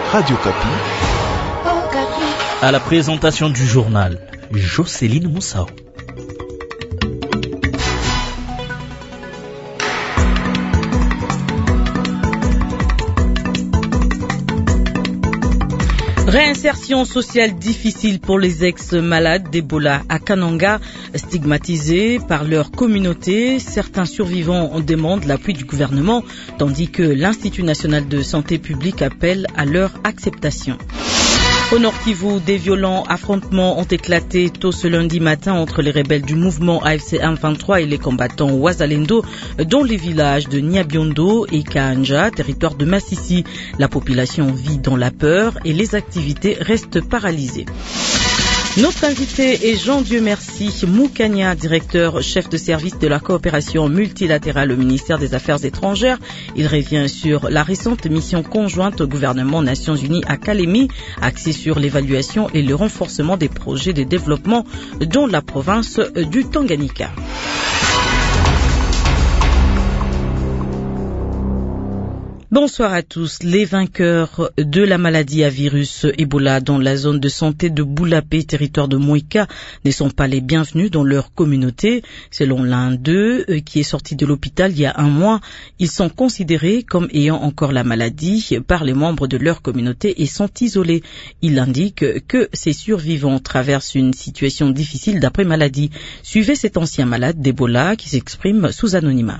Radio Kapi. À la présentation du journal, Jocelyne Moussao. Réinsertion sociale difficile pour les ex-malades d'Ebola à Kananga, stigmatisés par leur communauté. Certains survivants demandent l'appui du gouvernement, tandis que l'Institut national de santé publique appelle à leur acceptation. Au Nord Kivu, des violents affrontements ont éclaté tôt ce lundi matin entre les rebelles du mouvement AFC M23 et les combattants Wazalendo, dont les villages de Nyabiondo et Kaanja, territoire de Massissi. La population vit dans la peur et les activités restent paralysées. Notre invité est Jean Dieu Merci Moukania, directeur chef de service de la coopération multilatérale au ministère des Affaires étrangères. Il revient sur la récente mission conjointe au gouvernement Nations Unies à Kalemi, axée sur l'évaluation et le renforcement des projets de développement dans la province du Tanganyika. Bonsoir à tous. Les vainqueurs de la maladie à virus Ebola dans la zone de santé de Boulapé, territoire de Moïka, ne sont pas les bienvenus dans leur communauté. Selon l'un d'eux, qui est sorti de l'hôpital il y a un mois, ils sont considérés comme ayant encore la maladie par les membres de leur communauté et sont isolés. Il indique que ces survivants traversent une situation difficile d'après maladie. Suivez cet ancien malade d'Ebola qui s'exprime sous anonymat.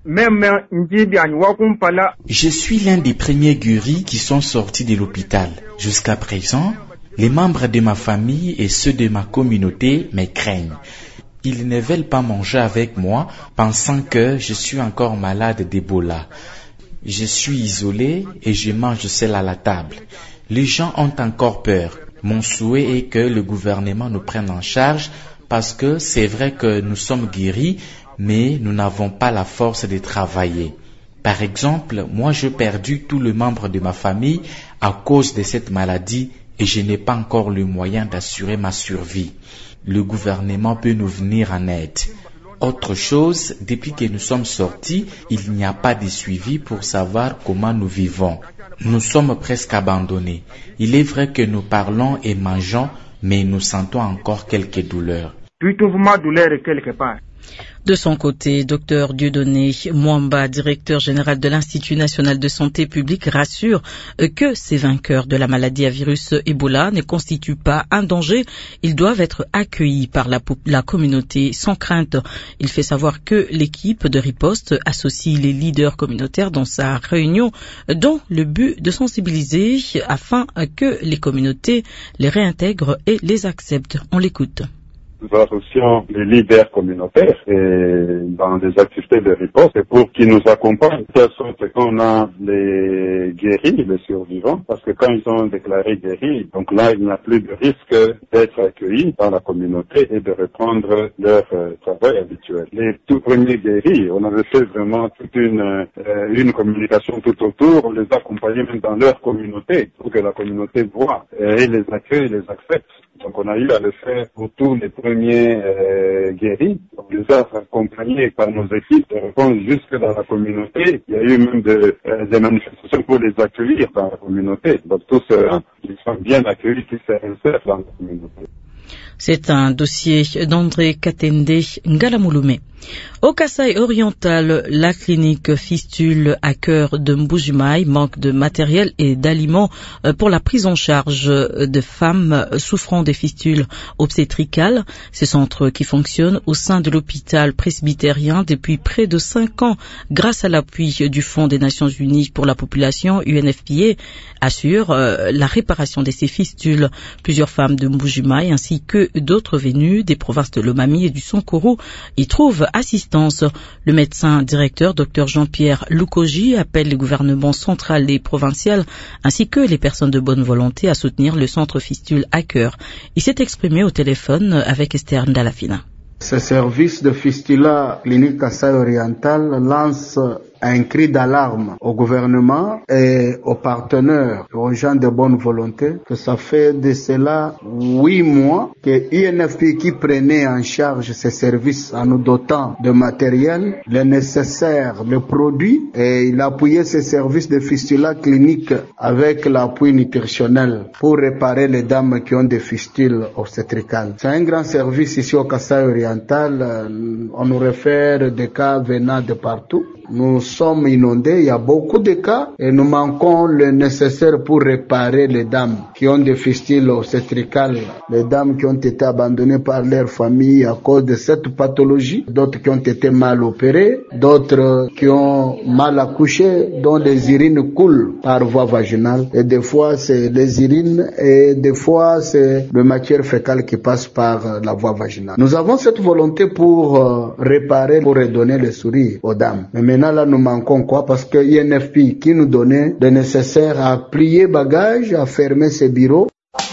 Je suis l'un des premiers guéris qui sont sortis de l'hôpital. Jusqu'à présent, les membres de ma famille et ceux de ma communauté me craignent. Ils ne veulent pas manger avec moi, pensant que je suis encore malade d'Ebola. Je suis isolé et je mange seul à la table. Les gens ont encore peur. Mon souhait est que le gouvernement nous prenne en charge parce que c'est vrai que nous sommes guéris, mais nous n'avons pas la force de travailler. Par exemple, moi j'ai perdu tous les membres de ma famille à cause de cette maladie et je n'ai pas encore le moyen d'assurer ma survie. Le gouvernement peut nous venir en aide. Autre chose, depuis que nous sommes sortis, il n'y a pas de suivi pour savoir comment nous vivons. Nous sommes presque abandonnés. Il est vrai que nous parlons et mangeons, mais nous sentons encore quelques douleurs. De son côté, Dr Dieudonné Mwamba, directeur général de l'Institut national de santé publique, rassure que ces vainqueurs de la maladie à virus Ebola ne constituent pas un danger. Ils doivent être accueillis par la communauté sans crainte. Il fait savoir que l'équipe de riposte associe les leaders communautaires dans sa réunion dans le but de sensibiliser afin que les communautés les réintègrent et les acceptent. On l'écoute. Nous associons les leaders communautaires dans des activités de riposte pour qu'ils nous accompagnent, de telle sorte qu'on a les guéris, les survivants, parce que quand ils sont déclarés guéris, donc là, il n'y a plus de risque d'être accueillis dans la communauté et de reprendre leur travail habituel. Les tout premiers guéris, on avait fait vraiment toute une communication tout autour, on les accompagnait même dans leur communauté pour que la communauté voit et les accueille et les accepte. Donc on a eu à le faire pour tous les premiers guéris. On les a accompagnés par nos équipes de répondre jusque dans la communauté. Il y a eu même des manifestations pour les accueillir dans la communauté. Donc tous ils sont bien accueillis, qui se réinsèrent dans la communauté. C'est un dossier d'André Katende Ngalamouloumé. Au Kasaï oriental, la clinique Fistule à cœur de Mbujimaï manque de matériel et d'aliments pour la prise en charge de femmes souffrant des fistules obstétricales. Ce centre qui fonctionne au sein de l'hôpital presbytérien depuis près de 5 ans grâce à l'appui du Fonds des Nations Unies pour la population UNFPA assure la réparation de ces fistules. Plusieurs femmes de Mbujimaï ainsi que d'autres venues des provinces de Lomami et du Sankuru y trouvent assistance. Le médecin directeur Dr Jean-Pierre Lukoji appelle les gouvernements central et provincial ainsi que les personnes de bonne volonté à soutenir le centre Fistule à cœur. Il s'est exprimé au téléphone avec Esther Ndalafina. Ce service de Fistula Clinique Kasaï Oriental lance un cri d'alarme au gouvernement et aux partenaires, aux gens de bonne volonté, que ça fait de cela 8 mois que INFP qui prenait en charge ces services en nous dotant de matériel, le nécessaire, le produit, et il appuyait ces services de fistula clinique avec l'appui nutritionnel pour réparer les dames qui ont des fistules obstétricales. C'est un grand service ici au Kasaï oriental. On nous réfère des cas venant de partout. Nous sommes inondés, il y a beaucoup de cas et nous manquons le nécessaire pour réparer les dames qui ont des fistules obstétricales, les dames qui ont été abandonnées par leur famille à cause de cette pathologie, d'autres qui ont été mal opérées, d'autres qui ont mal accouché, dont les urines coulent par voie vaginale et des fois c'est les urines et des fois c'est le matière fécale qui passe par la voie vaginale. Nous avons cette volonté pour réparer, pour redonner le sourire aux dames. Mais maintenant là nous manquons quoi? Parce que INFP qui nous donnait le nécessaire à plier bagages, à fermer ses bureaux.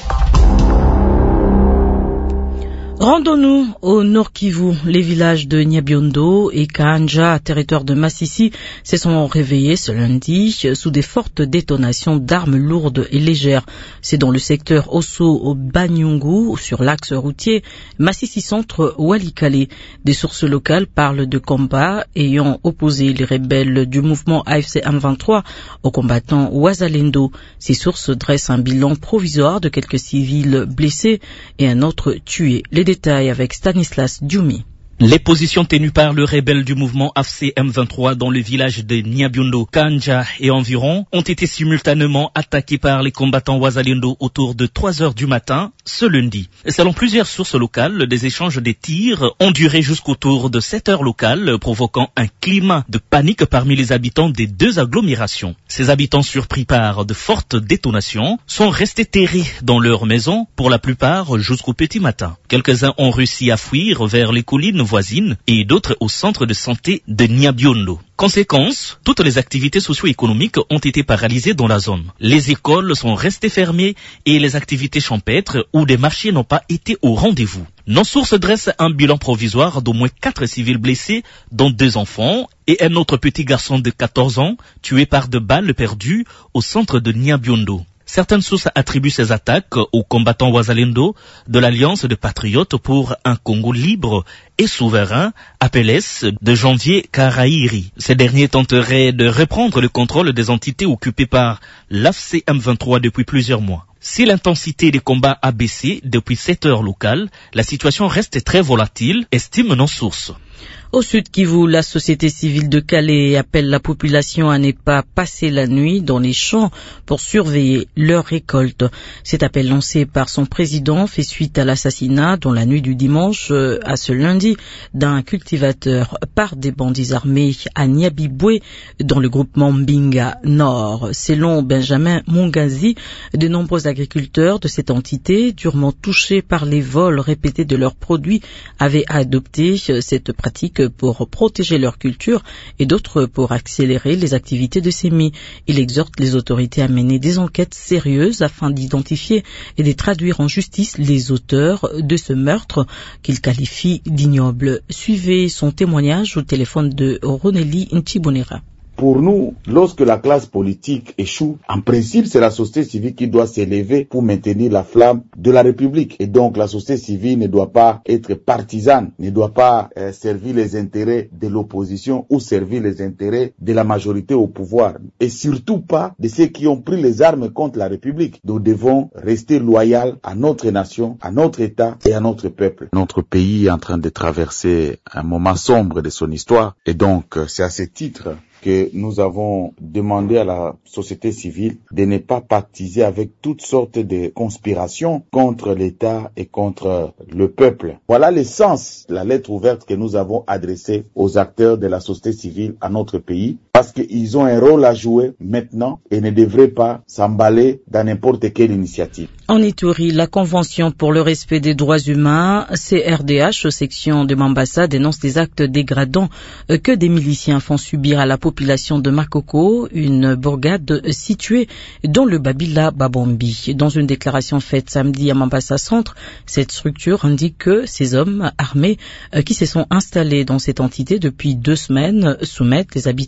Rendons-nous au Nord Kivu. Les villages de Nyabiondo et Kanja, territoire de Massissi, se sont réveillés ce lundi sous des fortes détonations d'armes lourdes et légères. C'est dans le secteur Osso-Banyungu, sur l'axe routier Massissi Centre Walikale. Des sources locales parlent de combats ayant opposé les rebelles du mouvement AFC M23 aux combattants Wazalendo. Ces sources dressent un bilan provisoire de quelques civils blessés et un autre tué. Les détails avec Stanislas Djoumi. Les positions tenues par le rebelle du mouvement AFC M23 dans le village de Nyabiondo, Kanja et environ ont été simultanément attaqués par les combattants Wazalendo autour de 3 heures du matin ce lundi. Selon plusieurs sources locales, des échanges de tirs ont duré jusqu'autour de 7 heures locales, provoquant un climat de panique parmi les habitants des deux agglomérations. Ces habitants, surpris par de fortes détonations, sont restés terrés dans leurs maisons, pour la plupart jusqu'au petit matin. Quelques-uns ont réussi à fuir vers les collines voisines et d'autres au centre de santé de Nyabiondo. Conséquence, toutes les activités socio-économiques ont été paralysées dans la zone. Les écoles sont restées fermées et les activités champêtres ou des marchés n'ont pas été au rendez-vous. Nos sources dressent un bilan provisoire d'au moins 4 civils blessés, dont 2 enfants et un autre petit garçon de 14 ans tué par de balles perdues au centre de Nyabiondo. Certaines sources attribuent ces attaques aux combattants Wazalendo de l'Alliance de Patriotes pour un Congo libre et souverain, APLS, de Janvier Karairi. Ces derniers tenteraient de reprendre le contrôle des entités occupées par l'AFC M23 depuis plusieurs mois. Si l'intensité des combats a baissé depuis 7 heures locales, la situation reste très volatile, estiment nos sources. Au Sud Kivu, la société civile de Calais appelle la population à ne pas passer la nuit dans les champs pour surveiller leurs récoltes. Cet appel lancé par son président fait suite à l'assassinat dans la nuit du dimanche à ce lundi d'un cultivateur par des bandits armés à Nyabibwe dans le groupement Mbinga Nord. Selon Benjamin Mungazi, de nombreux agriculteurs de cette entité, durement touchés par les vols répétés de leurs produits, avaient adopté cette pratique pour protéger leur culture et d'autres pour accélérer les activités de semis. Il exhorte les autorités à mener des enquêtes sérieuses afin d'identifier et de traduire en justice les auteurs de ce meurtre qu'il qualifie d'ignoble. Suivez son témoignage au téléphone de Roneli Ntibonera. Pour nous, lorsque la classe politique échoue, en principe, c'est la société civile qui doit s'élever pour maintenir la flamme de la République. Et donc, la société civile ne doit pas être partisane, ne doit pas servir les intérêts de l'opposition ou servir les intérêts de la majorité au pouvoir. Et surtout pas de ceux qui ont pris les armes contre la République. Nous devons rester loyaux à notre nation, à notre État et à notre peuple. Notre pays est en train de traverser un moment sombre de son histoire. Et donc, c'est à ce titre que nous avons demandé à la société civile de ne pas partiser avec toutes sortes de conspirations contre l'État et contre le peuple. Voilà le sens de la lettre ouverte que nous avons adressée aux acteurs de la société civile à notre pays, parce qu'ils ont un rôle à jouer maintenant et ne devraient pas s'emballer dans n'importe quelle initiative. En Ituri, la Convention pour le respect des droits humains, CRDH, section de Mambasa, dénonce des actes dégradants que des miliciens font subir à la population de Makoko, une bourgade située dans le Babila Babombi. Dans une déclaration faite samedi à Mambasa Centre, cette structure indique que ces hommes armés qui se sont installés dans cette entité depuis 2 semaines soumettent les habitants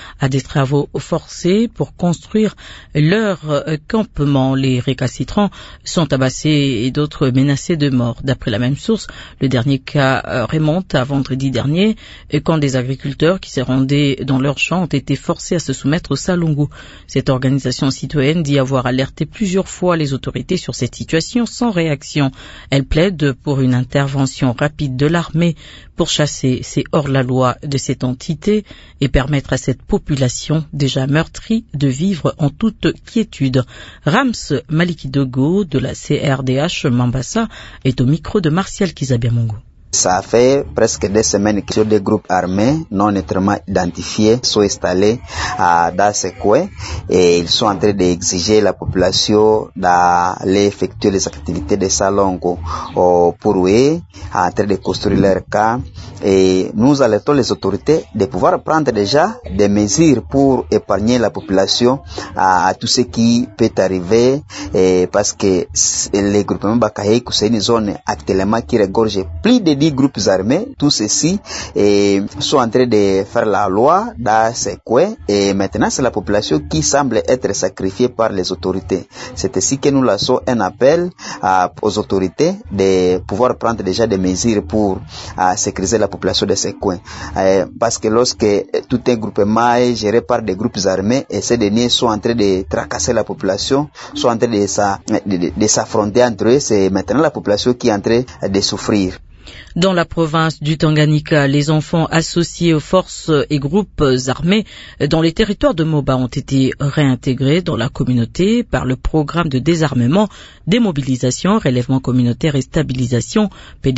à des travaux forcés pour construire leur campement. Les récalcitrants sont tabassés et d'autres menacés de mort. D'après la même source, le dernier cas remonte à vendredi dernier, quand des agriculteurs qui se rendaient dans leurs champs ont été forcés à se soumettre au Salongo. Cette organisation citoyenne dit avoir alerté plusieurs fois les autorités sur cette situation sans réaction. Elle plaide pour une intervention rapide de l'armée pour chasser ces hors-la-loi de cette entité et permettre à cette population déjà meurtrie de vivre en toute quiétude. Rams Malikidogo de la CRDH Mambasa est au micro de Martial Kizabiamongo. Ça fait presque 2 semaines que des groupes armés non nettement identifiés sont installés dans ces coins et ils sont en train d'exiger la population d'aller effectuer les activités de Salongo pour eux, en train de construire leur camp. Et nous alertons les autorités de pouvoir prendre déjà des mesures pour épargner la population à tout ce qui peut arriver, parce que les groupements Bakaye, c'est une zone actuellement qui regorge plus de 10 groupes armés. Tous ceux-ci sont en train de faire la loi dans ces coins et maintenant c'est la population qui semble être sacrifiée par les autorités. C'est ainsi que nous lançons un appel aux autorités de pouvoir prendre déjà des mesures pour sécuriser la population de ces coins. Parce que lorsque tout un groupement est géré par des groupes armés et ces derniers sont en train de tracasser la population, sont en train de s'affronter entre eux, c'est maintenant la population qui est en train de souffrir. Dans la province du Tanganyika, les enfants associés aux forces et groupes armés dans les territoires de Moba ont été réintégrés dans la communauté par le programme de désarmement, démobilisation, relèvement communautaire et stabilisation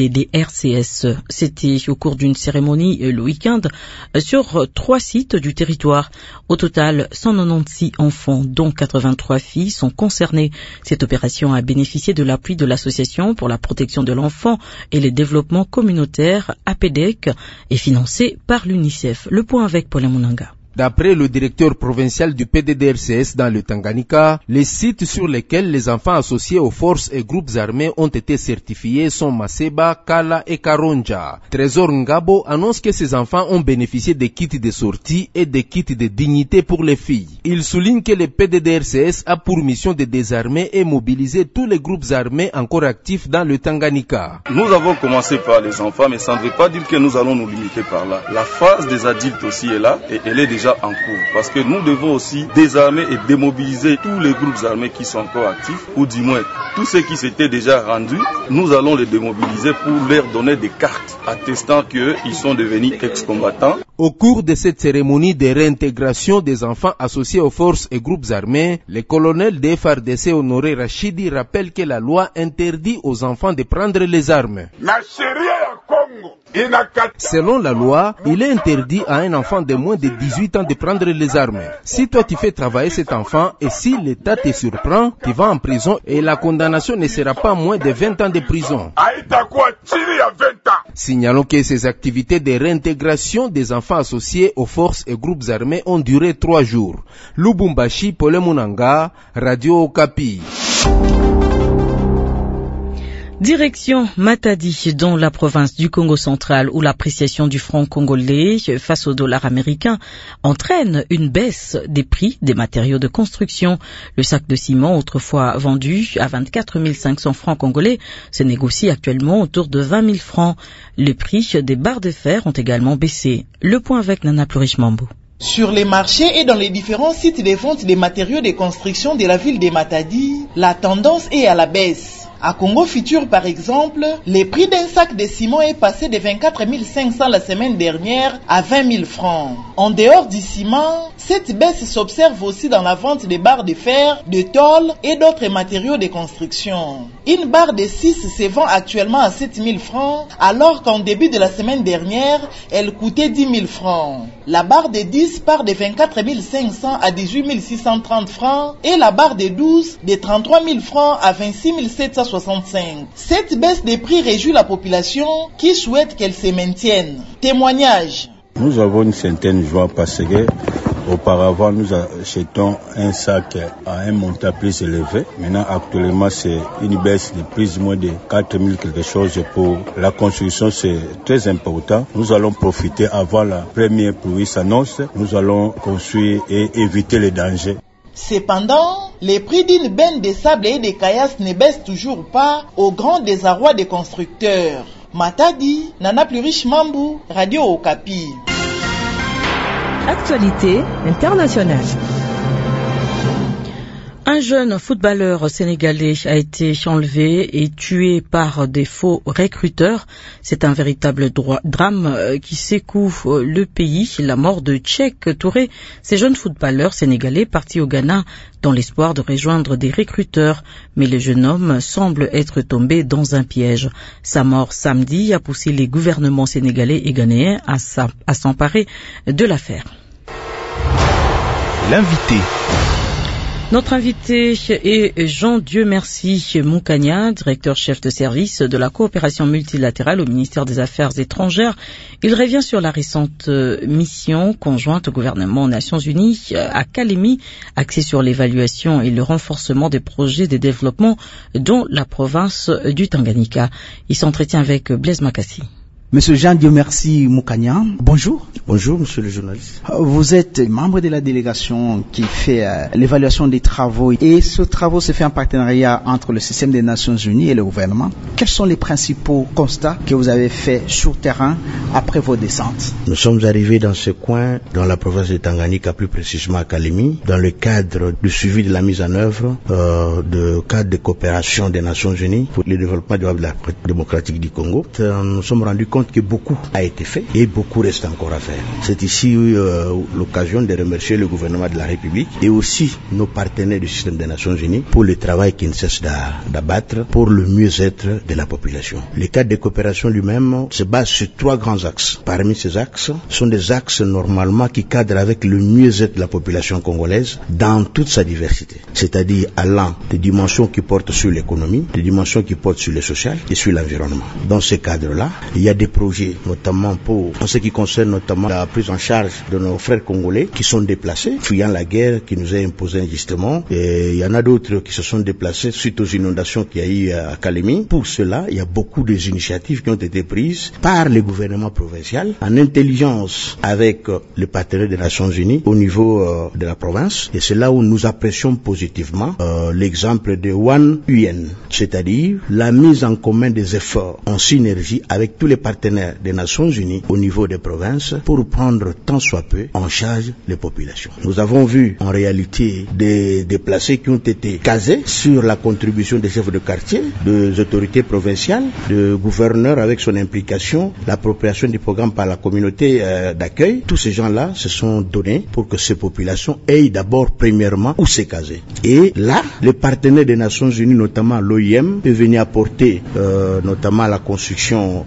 PDD-RCS. C'était au cours d'une cérémonie le week-end sur 3 sites du territoire. Au total, 196 enfants, dont 83 filles, sont concernés. Cette opération a bénéficié de l'appui de l'Association pour la protection de l'enfant et le développement communautaire APDEC est financé par l'UNICEF. Le point avec Paul Munanga. D'après le directeur provincial du PDDRCS dans le Tanganyika, les sites sur lesquels les enfants associés aux forces et groupes armés ont été certifiés sont Maseba, Kala et Karonja. Trésor Ngabo annonce que ces enfants ont bénéficié des kits de sortie et des kits de dignité pour les filles. Il souligne que le PDDRCS a pour mission de désarmer et mobiliser tous les groupes armés encore actifs dans le Tanganyika. Nous avons commencé par les enfants, mais ça ne veut pas dire que nous allons nous limiter par là. La phase des adultes aussi est là et elle est déjà en cours, parce que nous devons aussi désarmer et démobiliser tous les groupes armés qui sont encore actifs, ou du moins tous ceux qui s'étaient déjà rendus. Nous allons les démobiliser pour leur donner des cartes attestant qu'ils sont devenus ex-combattants. Au cours de cette cérémonie de réintégration des enfants associés aux forces et groupes armés, le colonel de FARDC Honoré Rachidi rappelle que la loi interdit aux enfants de prendre les armes. Selon la loi, il est interdit à un enfant de moins de 18 ans de prendre les armes. Si toi tu fais travailler cet enfant et si l'État te surprend, tu vas en prison et la condamnation ne sera pas moins de 20 ans de prison. Signalons que ces activités de réintégration des enfants associés aux forces et groupes armés ont duré 3 jours. Lubumbashi, Pole Munanga, Radio Okapi. Direction Matadi, dans la province du Congo central, où l'appréciation du franc congolais face au dollar américain entraîne une baisse des prix des matériaux de construction. Le sac de ciment, autrefois vendu à 24 500 francs congolais, se négocie actuellement autour de 20 000 francs. Les prix des barres de fer ont également baissé. Le point avec Nana Plurish-Mambo. Sur les marchés et dans les différents sites de vente des matériaux de construction de la ville de Matadi, la tendance est à la baisse. À Congo Futur, par exemple, le prix d'un sac de ciment est passé de 24 500 la semaine dernière à 20 000 francs. En dehors du ciment, cette baisse s'observe aussi dans la vente des barres de fer, de tôle et d'autres matériaux de construction. Une barre de 6 se vend actuellement à 7 000 francs, alors qu'en début de la semaine dernière, elle coûtait 10 000 francs. La barre de 10 part de 24 500 à 18 630 francs et la barre de 12 de 33 000 francs à 26 765. Cette baisse des prix réjouit la population qui souhaite qu'elle se maintienne. Témoignage. Nous avons une certaine joie parce que Auparavant, nous achetons un sac à un montant plus élevé. Maintenant, actuellement, c'est une baisse de plus ou moins de 4 000 quelque chose pour la construction. C'est très important. Nous allons profiter avant la première pluie s'annonce. Nous allons construire et éviter les dangers. Cependant, les prix d'une benne de sable et de caillasse ne baissent toujours pas, au grand désarroi des constructeurs. Matadi, Nana Plurish Mambu, Radio Okapi. Actualité internationale. Un jeune footballeur sénégalais a été enlevé et tué par des faux recruteurs. C'est un véritable drame qui secoue le pays. La mort de Tchèque Touré, ces jeunes footballeurs sénégalais partis au Ghana dans l'espoir de rejoindre des recruteurs. Mais le jeune homme semble être tombé dans un piège. Sa mort samedi a poussé les gouvernements sénégalais et ghanéens à s'emparer de l'affaire. L'invité. Notre invité est Jean Dieu Merci Moukania, directeur chef de service de la coopération multilatérale au ministère des Affaires étrangères. Il revient sur la récente mission conjointe au gouvernement aux Nations Unies à Kalemi, axée sur l'évaluation et le renforcement des projets de développement dont la province du Tanganyika. Il s'entretient avec Blaise Makassi. Monsieur Jean-Dieu Merci Moukania, bonjour. Bonjour, monsieur le journaliste. Vous êtes membre de la délégation qui fait l'évaluation des travaux et ce travaux se fait en partenariat entre le système des Nations Unies et le gouvernement. Quels sont les principaux constats que vous avez faits sur terrain après vos descentes? Nous sommes arrivés dans ce coin, dans la province de Tanganyika, plus précisément à Kalemi, dans le cadre du suivi de la mise en œuvre de cadre de coopération des Nations Unies pour le développement de la démocratique du Congo. Nous nous sommes rendus compte que beaucoup a été fait et beaucoup reste encore à faire. C'est ici l'occasion de remercier le gouvernement de la République et aussi nos partenaires du système des Nations Unies pour le travail qui ne cesse d'abattre pour le mieux-être de la population. Le cadre de coopération lui-même se base sur 3 grands axes. Parmi ces axes sont des axes normalement qui cadrent avec le mieux-être de la population congolaise dans toute sa diversité. C'est-à-dire allant des dimensions qui portent sur l'économie, des dimensions qui portent sur le social et sur l'environnement. Dans ce cadre-là, il y a des projets, notamment en ce qui concerne notamment la prise en charge de nos frères congolais qui sont déplacés, fuyant la guerre qui nous a imposé injustement. Et il y en a d'autres qui se sont déplacés suite aux inondations qu'il y a eu à Kalemi. Pour cela, il y a beaucoup d'initiatives qui ont été prises par le gouvernement provincial en intelligence avec les partenaires des Nations Unies au niveau de la province. Et c'est là où nous apprécions positivement l'exemple de One UN, c'est-à-dire la mise en commun des efforts en synergie avec tous les partenaires des Nations Unies au niveau des provinces pour prendre tant soit peu en charge les populations. Nous avons vu en réalité des déplacés qui ont été casés sur la contribution des chefs de quartier, des autorités provinciales, de gouverneurs avec son implication, l'appropriation du programme par la communauté d'accueil. Tous ces gens-là se sont donnés pour que ces populations aient d'abord premièrement où se caser. Et là, les partenaires des Nations Unies, notamment l'OIM, peut venir apporter notamment la construction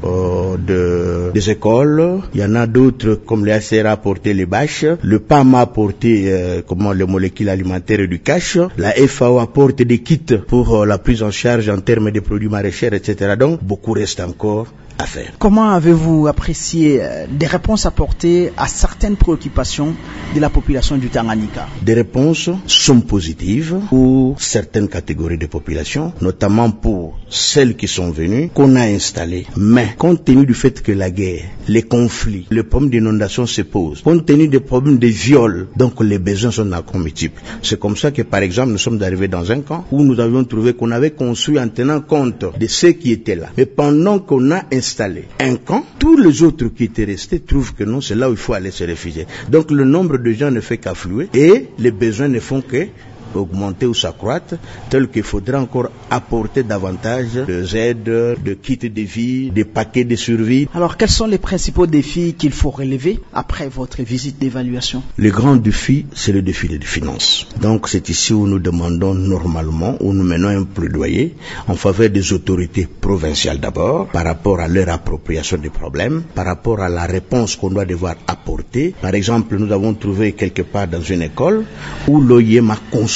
des écoles. Il y en a d'autres comme le HCR a apporté les bâches, le PAM a apporté les molécules alimentaires et du cash, la FAO apporte des kits pour la prise en charge en termes de produits maraîchers, etc. Donc beaucoup reste encore à faire. Comment avez-vous apprécié des réponses apportées à certaines préoccupations de la population du Tanganyika? Des réponses sont positives pour certaines catégories de population, notamment pour celles qui sont venues, qu'on a installées. Mais compte tenu du fait que la guerre, les conflits, les problèmes d'inondation se posent, compte tenu des problèmes de viol, donc les besoins sont encore multiples. C'est comme ça que par exemple nous sommes arrivés dans un camp où nous avions trouvé qu'on avait construit en tenant compte de ceux qui étaient là. Mais pendant qu'on a installé un camp, tous les autres qui étaient restés trouvent que non, c'est là où il faut aller se réfugier. Donc le nombre de gens ne fait qu'affluer et les besoins ne font que augmenter ou s'accroître, tel qu'il faudra encore apporter davantage d'aides, de kits de vie, des paquets de survie. Alors, quels sont les principaux défis qu'il faut relever après votre visite d'évaluation? Le grand défi, c'est le défi des finances. Donc, c'est ici où nous demandons normalement, où nous menons un plaidoyer en faveur des autorités provinciales d'abord, par rapport à leur appropriation des problèmes, par rapport à la réponse qu'on doit devoir apporter. Par exemple, nous avons trouvé quelque part dans une école où l'OIM a construit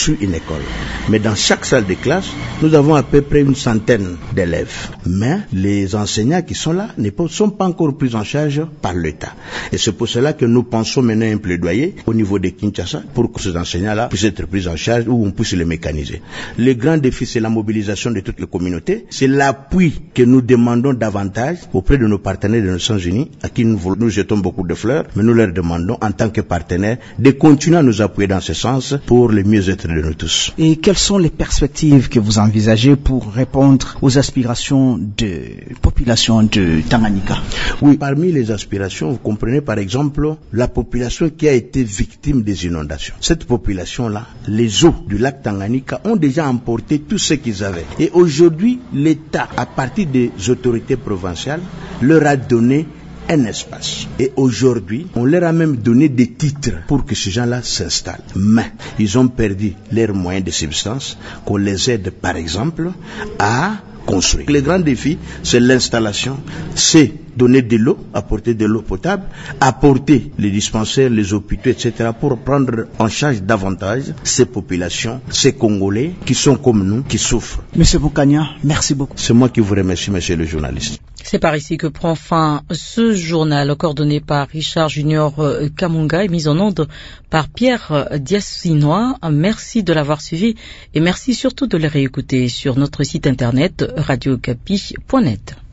construit une école. Mais dans chaque salle de classe, nous avons à peu près une centaine d'élèves. Mais les enseignants qui sont là ne sont pas encore pris en charge par l'État. Et c'est pour cela que nous pensons mener un plaidoyer au niveau de Kinshasa pour que ces enseignants-là puissent être pris en charge ou on puisse les mécaniser. Le grand défi, c'est la mobilisation de toutes les communautés. C'est l'appui que nous demandons davantage auprès de nos partenaires des Nations Unies, à qui nous jetons beaucoup de fleurs, mais nous leur demandons en tant que partenaires de continuer à nous appuyer dans ce sens pour le mieux-être de nous tous. Et quelles sont les perspectives que vous envisagez pour répondre aux aspirations de population de Tanganyika? Oui, parmi les aspirations, vous comprenez par exemple la population qui a été victime des inondations. Cette population-là, les eaux du lac Tanganyika ont déjà emporté tout ce qu'ils avaient. Et aujourd'hui, l'État, à partir des autorités provinciales, leur a donné un espace. Et aujourd'hui, on leur a même donné des titres pour que ces gens-là s'installent. Mais ils ont perdu leurs moyens de subsistance, qu'on les aide par exemple à construire. Le grand défi, c'est l'installation, c'est donner de l'eau, apporter de l'eau potable, apporter les dispensaires, les hôpitaux, etc. pour prendre en charge davantage ces populations, ces Congolais qui sont comme nous, qui souffrent. Monsieur Boukania, merci beaucoup. C'est moi qui vous remercie, monsieur le journaliste. C'est par ici que prend fin ce journal coordonné par Richard Junior Kamunga et mis en onde par Pierre Diassinois. Merci de l'avoir suivi et merci surtout de le réécouter sur notre site internet radiocapi.net.